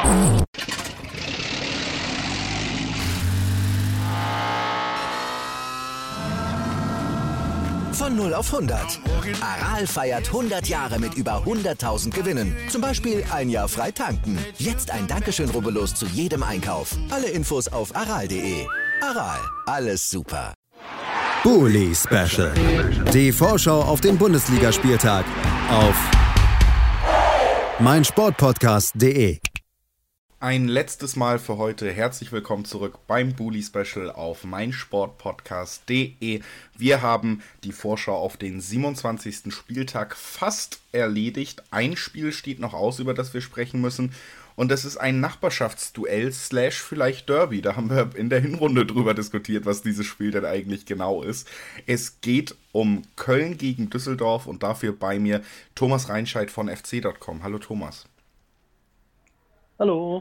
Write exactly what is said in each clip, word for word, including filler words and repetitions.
Von null auf hundert. Aral feiert hundert Jahre mit über hunderttausend Gewinnen. Zum Beispiel ein Jahr frei tanken. Jetzt ein Dankeschön, rubbellos zu jedem Einkauf. Alle Infos auf aral punkt de. Aral, alles super. Bully Special. Die Vorschau auf den Bundesligaspieltag auf meinsportpodcast punkt de. Ein letztes Mal für heute. Herzlich willkommen zurück beim Bully Special auf meinsportpodcast punkt de. Wir haben die Vorschau auf den siebenundzwanzigsten Spieltag fast erledigt. Ein Spiel steht noch aus, über das wir sprechen müssen. Und das ist ein Nachbarschaftsduell slash vielleicht Derby. Da haben wir in der Hinrunde drüber diskutiert, was dieses Spiel denn eigentlich genau ist. Es geht um Köln gegen Düsseldorf und dafür bei mir Thomas Reinscheid von F C Punkt com. Hallo Thomas. Hallo.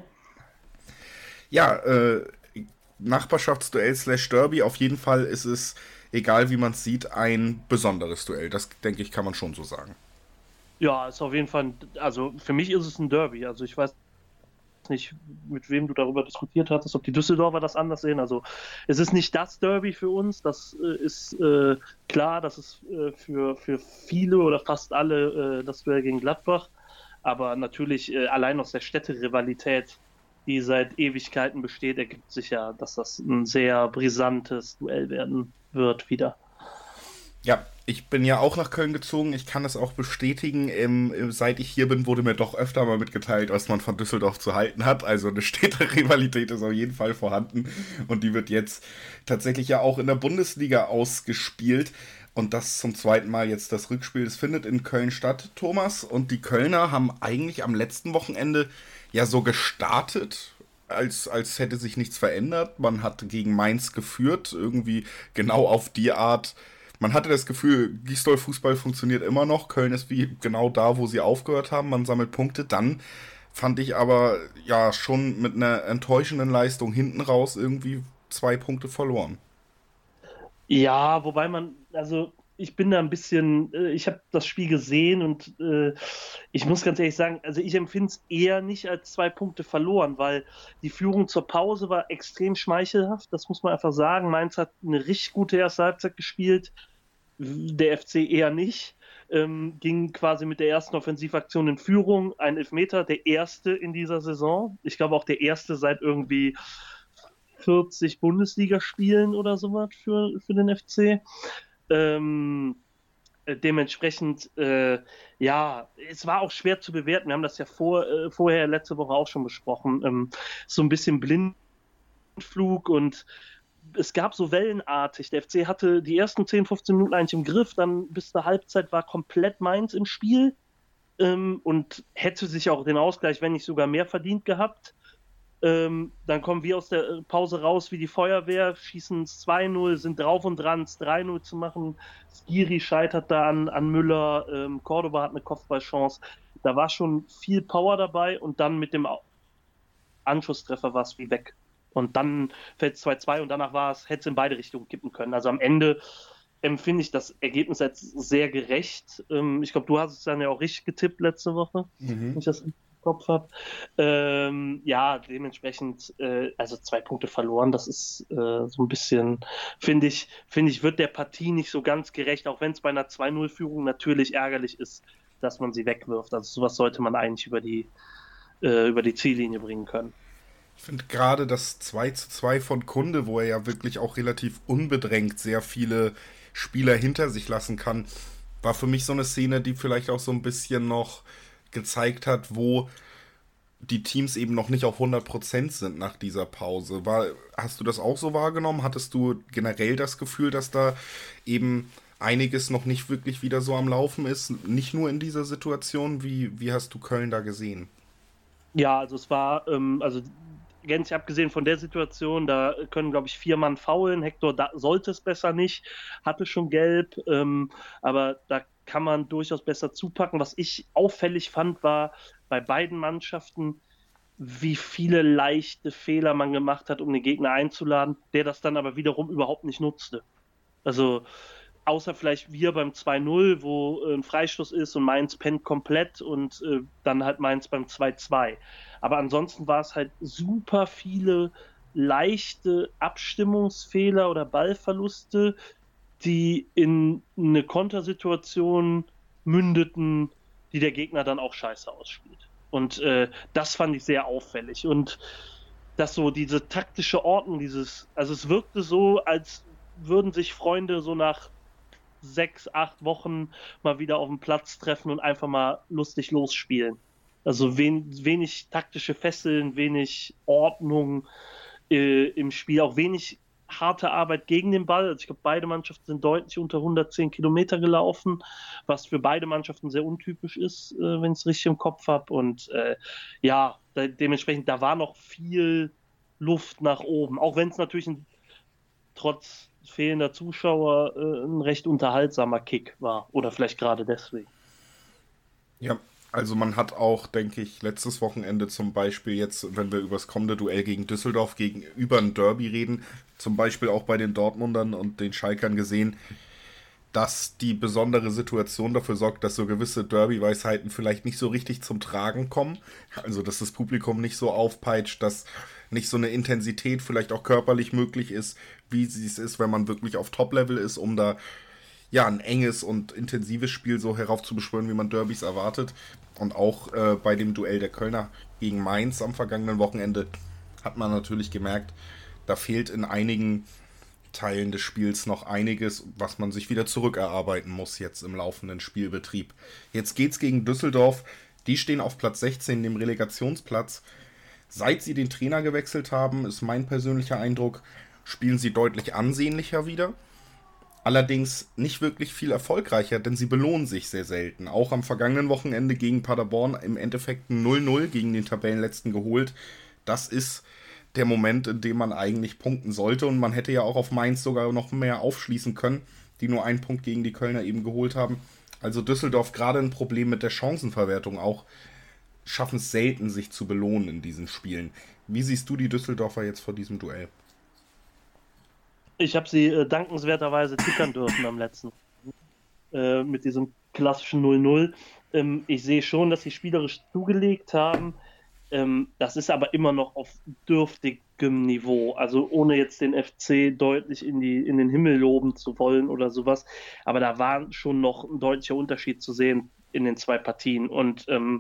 Ja, äh, Nachbarschaftsduell slash Derby, auf jeden Fall ist es, egal wie man es sieht, ein besonderes Duell. Das, denke ich, kann man schon so sagen. Ja, ist auf jeden Fall, also für mich ist es ein Derby. Also ich weiß nicht, mit wem du darüber diskutiert hattest, ob die Düsseldorfer das anders sehen. Also es ist nicht das Derby für uns, das äh, ist äh, klar, das ist äh, für, für viele oder fast alle äh, das Duell gegen Gladbach. Aber natürlich äh, allein aus der Städterivalität, die seit Ewigkeiten besteht, ergibt sich ja, dass das ein sehr brisantes Duell werden wird wieder. Ja, ich bin ja auch nach Köln gezogen. Ich kann es auch bestätigen. Ähm, seit ich hier bin, wurde mir doch öfter mal mitgeteilt, was man von Düsseldorf zu halten hat. Also eine Städterivalität ist auf jeden Fall vorhanden. Und die wird jetzt tatsächlich ja auch in der Bundesliga ausgespielt. Und das zum zweiten Mal jetzt das Rückspiel. Das findet in Köln statt, Thomas. Und die Kölner haben eigentlich am letzten Wochenende ja so gestartet, als, als hätte sich nichts verändert. Man hat gegen Mainz geführt, irgendwie genau auf die Art. Man hatte das Gefühl, Gisdol-Fußball funktioniert immer noch. Köln ist wie genau da, wo sie aufgehört haben. Man sammelt Punkte. Dann fand ich aber ja schon mit einer enttäuschenden Leistung hinten raus irgendwie zwei Punkte verloren. Ja, wobei man, also ich bin da ein bisschen, äh, ich habe das Spiel gesehen und äh, ich muss ganz ehrlich sagen, also ich empfinde es eher nicht als zwei Punkte verloren, weil die Führung zur Pause war extrem schmeichelhaft, das muss man einfach sagen. Mainz hat eine richtig gute erste Halbzeit gespielt, der F C eher nicht, ähm, ging quasi mit der ersten Offensivaktion in Führung, ein Elfmeter, der erste in dieser Saison, ich glaube auch der erste seit irgendwie vierzig Bundesligaspielen oder sowas für, für den F C. Ähm, äh, dementsprechend, äh, ja, es war auch schwer zu bewerten. Wir haben das ja vor, äh, vorher letzte Woche auch schon besprochen. Ähm, so ein bisschen Blindflug und es gab so wellenartig. Der F C hatte die ersten zehn, fünfzehn Minuten eigentlich im Griff, dann bis zur Halbzeit war komplett Mainz im Spiel ähm, und hätte sich auch den Ausgleich, wenn nicht sogar mehr verdient gehabt. Ähm, dann kommen wir aus der Pause raus wie die Feuerwehr, schießen es zwei null, sind drauf und dran, es drei null zu machen. Skiri scheitert da an, an Müller, ähm, Cordoba hat eine Kopfballchance. Da war schon viel Power dabei und dann mit dem Anschlusstreffer war es wie weg. Und dann fällt es zwei zwei und danach war es, hätte es in beide Richtungen kippen können. Also am Ende empfinde ich das Ergebnis als sehr gerecht. Ähm, ich glaube, du hast es dann ja auch richtig getippt letzte Woche, Mhm. wenn ich das Kopf habe. Ähm, ja, dementsprechend, äh, also zwei Punkte verloren, das ist äh, so ein bisschen, finde ich, finde ich, wird der Partie nicht so ganz gerecht, auch wenn es bei einer zwei null Führung natürlich ärgerlich ist, dass man sie wegwirft. Also sowas sollte man eigentlich über die, äh, über die Ziellinie bringen können. Ich finde gerade das zwei zu zwei von Kunde, wo er ja wirklich auch relativ unbedrängt sehr viele Spieler hinter sich lassen kann, war für mich so eine Szene, die vielleicht auch so ein bisschen noch gezeigt hat, wo die Teams eben noch nicht auf hundert Prozent sind nach dieser Pause. War, hast du das auch so wahrgenommen? Hattest du generell das Gefühl, dass da eben einiges noch nicht wirklich wieder so am Laufen ist? Nicht nur in dieser Situation. Wie, wie hast du Köln da gesehen? Ja, also es war, ähm, also gänzlich abgesehen von der Situation, da können, glaube ich, vier Mann faulen. Hector da, sollte es besser nicht, hatte schon gelb, ähm, aber da kann man durchaus besser zupacken. Was ich auffällig fand, war bei beiden Mannschaften, wie viele leichte Fehler man gemacht hat, um den Gegner einzuladen, der das dann aber wiederum überhaupt nicht nutzte. Also außer vielleicht wir beim zwei null, wo äh, ein Freistoß ist und Mainz pennt komplett und äh, dann halt Mainz beim zwei zwei. Aber ansonsten war es halt super viele leichte Abstimmungsfehler oder Ballverluste, die in eine Kontersituation mündeten, die der Gegner dann auch scheiße ausspielt. Und äh, das fand ich sehr auffällig. Und dass so diese taktische Ordnung, dieses, also es wirkte so, als würden sich Freunde so nach sechs, acht Wochen mal wieder auf dem Platz treffen und einfach mal lustig losspielen. Also wen, wenig taktische Fesseln, wenig Ordnung äh, im Spiel, auch wenig harte Arbeit gegen den Ball. Also ich glaube, beide Mannschaften sind deutlich unter hundertzehn Kilometer gelaufen, was für beide Mannschaften sehr untypisch ist, äh, wenn ich es richtig im Kopf habe. Und äh, ja, da, dementsprechend, da war noch viel Luft nach oben, auch wenn es natürlich ein, trotz fehlender Zuschauer äh, ein recht unterhaltsamer Kick war. Oder vielleicht gerade deswegen. Ja, also man hat auch, denke ich, letztes Wochenende zum Beispiel jetzt, wenn wir über das kommende Duell gegen Düsseldorf gegenüber ein Derby reden, zum Beispiel auch bei den Dortmundern und den Schalkern gesehen, dass die besondere Situation dafür sorgt, dass so gewisse Derby-Weisheiten vielleicht nicht so richtig zum Tragen kommen. Also dass das Publikum nicht so aufpeitscht, dass nicht so eine Intensität vielleicht auch körperlich möglich ist, wie sie es ist, wenn man wirklich auf Top-Level ist, um da ja ein enges und intensives Spiel so heraufzubeschwören, wie man Derbys erwartet. Und auch äh, bei dem Duell der Kölner gegen Mainz am vergangenen Wochenende hat man natürlich gemerkt, da fehlt in einigen Teilen des Spiels noch einiges, was man sich wieder zurückerarbeiten muss jetzt im laufenden Spielbetrieb. Jetzt geht's gegen Düsseldorf. Die stehen auf Platz sechzehn, dem Relegationsplatz. Seit sie den Trainer gewechselt haben, ist mein persönlicher Eindruck, spielen sie deutlich ansehnlicher wieder. Allerdings nicht wirklich viel erfolgreicher, denn sie belohnen sich sehr selten. Auch am vergangenen Wochenende gegen Paderborn im Endeffekt ein null null gegen den Tabellenletzten geholt. Das ist der Moment, in dem man eigentlich punkten sollte. Und man hätte ja auch auf Mainz sogar noch mehr aufschließen können, die nur einen Punkt gegen die Kölner eben geholt haben. Also Düsseldorf gerade ein Problem mit der Chancenverwertung auch. Schaffen es selten, sich zu belohnen in diesen Spielen. Wie siehst du die Düsseldorfer jetzt vor diesem Duell? Ich habe sie äh, dankenswerterweise tickern dürfen am letzten. Äh, mit diesem klassischen null null. Ähm, ich sehe schon, dass sie spielerisch zugelegt haben. Ähm, das ist aber immer noch auf dürftigem Niveau. Also ohne jetzt den F C deutlich in, die, in den Himmel loben zu wollen oder sowas. Aber da war schon noch ein deutlicher Unterschied zu sehen in den zwei Partien. Und ähm,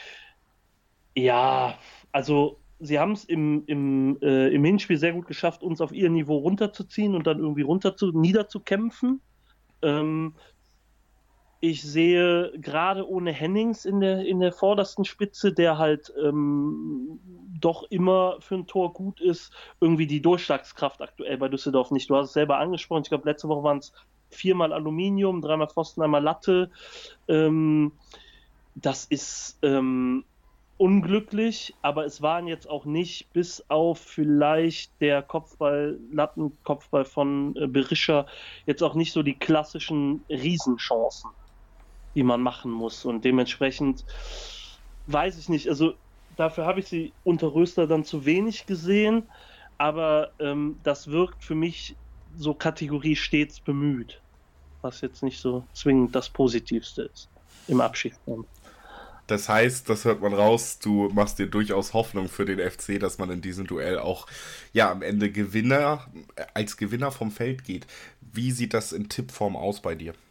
ja, also sie haben es im, im, äh, im Hinspiel sehr gut geschafft, uns auf ihr Niveau runterzuziehen und dann irgendwie runter zu, niederzukämpfen. Ähm, ich sehe gerade ohne Hennings in der, in der vordersten Spitze, der halt ähm, doch immer für ein Tor gut ist, irgendwie die Durchschlagskraft aktuell bei Düsseldorf nicht. Du hast es selber angesprochen, ich glaube letzte Woche waren es viermal Aluminium, dreimal Pfosten, einmal Latte. Ähm, das ist ähm, unglücklich, aber es waren jetzt auch nicht, bis auf vielleicht der Kopfball, Lattenkopfball von äh, Berischer, jetzt auch nicht so die klassischen Riesenchancen, die man machen muss. Und dementsprechend weiß ich nicht, also dafür habe ich sie unter Röster dann zu wenig gesehen, aber ähm, das wirkt für mich so Kategorie stets bemüht, was jetzt nicht so zwingend das Positivste ist im Abschiedskampf. Das heißt, das hört man raus, du machst dir durchaus Hoffnung für den F C, dass man in diesem Duell auch ja am Ende Gewinner, als Gewinner vom Feld geht. Wie sieht das in Tippform aus bei dir?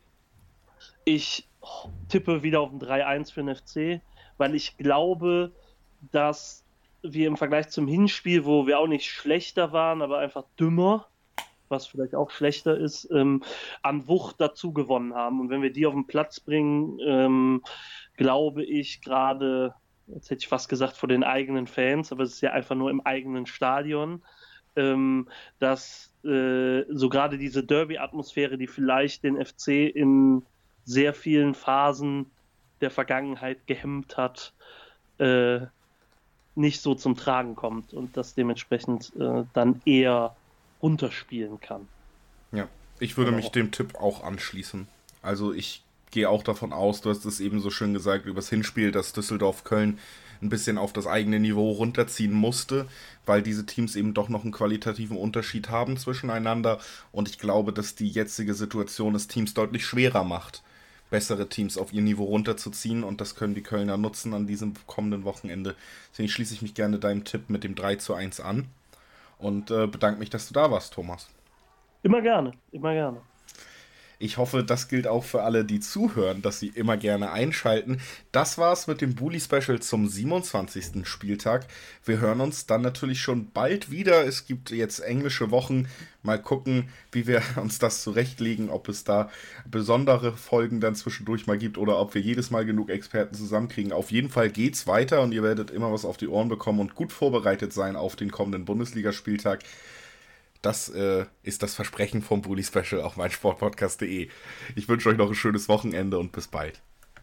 Ich tippe wieder auf ein drei eins für den F C, weil ich glaube, dass wir im Vergleich zum Hinspiel, wo wir auch nicht schlechter waren, aber einfach dümmer, was vielleicht auch schlechter ist, ähm, an Wucht dazu gewonnen haben. Und wenn wir die auf den Platz bringen, ähm, glaube ich gerade, jetzt hätte ich fast gesagt vor den eigenen Fans, aber es ist ja einfach nur im eigenen Stadion, ähm, dass äh, so gerade diese Derby-Atmosphäre, die vielleicht den F C in sehr vielen Phasen der Vergangenheit gehemmt hat, äh, nicht so zum Tragen kommt und das dementsprechend äh, dann eher runterspielen kann. Ja, ich würde mich dem Tipp auch anschließen. Also ich gehe auch davon aus, du hast es eben so schön gesagt, übers Hinspiel, dass Düsseldorf-Köln ein bisschen auf das eigene Niveau runterziehen musste, weil diese Teams eben doch noch einen qualitativen Unterschied haben zwischeneinander. Und ich glaube, dass die jetzige Situation es Teams deutlich schwerer macht, bessere Teams auf ihr Niveau runterzuziehen. Und das können die Kölner nutzen an diesem kommenden Wochenende. Deswegen schließe ich mich gerne deinem Tipp mit dem drei zu eins an. Und äh, bedanke mich, dass du da warst, Thomas. Immer gerne, immer gerne. Ich hoffe, das gilt auch für alle, die zuhören, dass sie immer gerne einschalten. Das war's mit dem Bully-Special zum siebenundzwanzigsten Spieltag. Wir hören uns dann natürlich schon bald wieder. Es gibt jetzt englische Wochen. Mal gucken, wie wir uns das zurechtlegen, ob es da besondere Folgen dann zwischendurch mal gibt oder ob wir jedes Mal genug Experten zusammenkriegen. Auf jeden Fall geht's weiter und ihr werdet immer was auf die Ohren bekommen und gut vorbereitet sein auf den kommenden Bundesligaspieltag. Das äh, ist das Versprechen vom Bully Special auf meinsportpodcast punkt de. Ich wünsche euch noch ein schönes Wochenende und bis bald.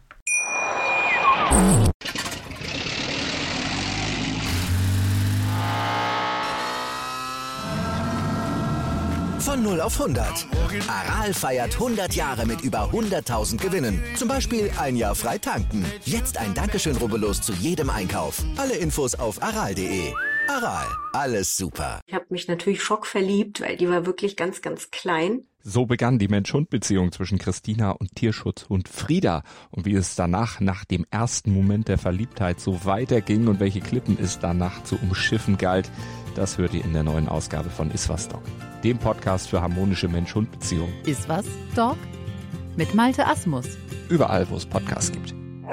Von null auf hundert. Aral feiert hundert Jahre mit über hunderttausend Gewinnen. Zum Beispiel ein Jahr frei tanken. Jetzt ein Dankeschön, rubbellos zu jedem Einkauf. Alle Infos auf aral punkt de. Aral, alles super. Ich habe mich natürlich schockverliebt, weil die war wirklich ganz, ganz klein. So begann die Mensch-Hund-Beziehung zwischen Christina und Tierschutzhund Frieda. Und wie es danach, nach dem ersten Moment der Verliebtheit, so weiterging und welche Klippen es danach zu umschiffen galt, das hört ihr in der neuen Ausgabe von Iswas Dog, dem Podcast für harmonische Mensch-Hund-Beziehungen. Iswas Dog? Mit Malte Asmus. Überall, wo es Podcasts gibt.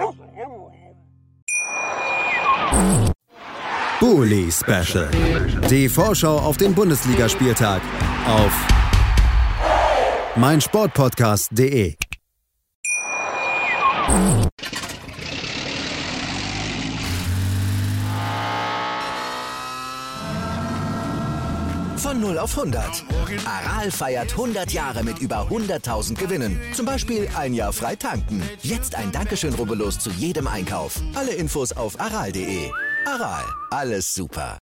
Bully Special. Die Vorschau auf den Bundesligaspieltag auf meinsportpodcast punkt de. Von null auf hundert. Aral feiert hundert Jahre mit über hunderttausend Gewinnen. Zum Beispiel ein Jahr frei tanken. Jetzt ein Dankeschön, rubbellos zu jedem Einkauf. Alle Infos auf aral punkt de. Aral, alles super.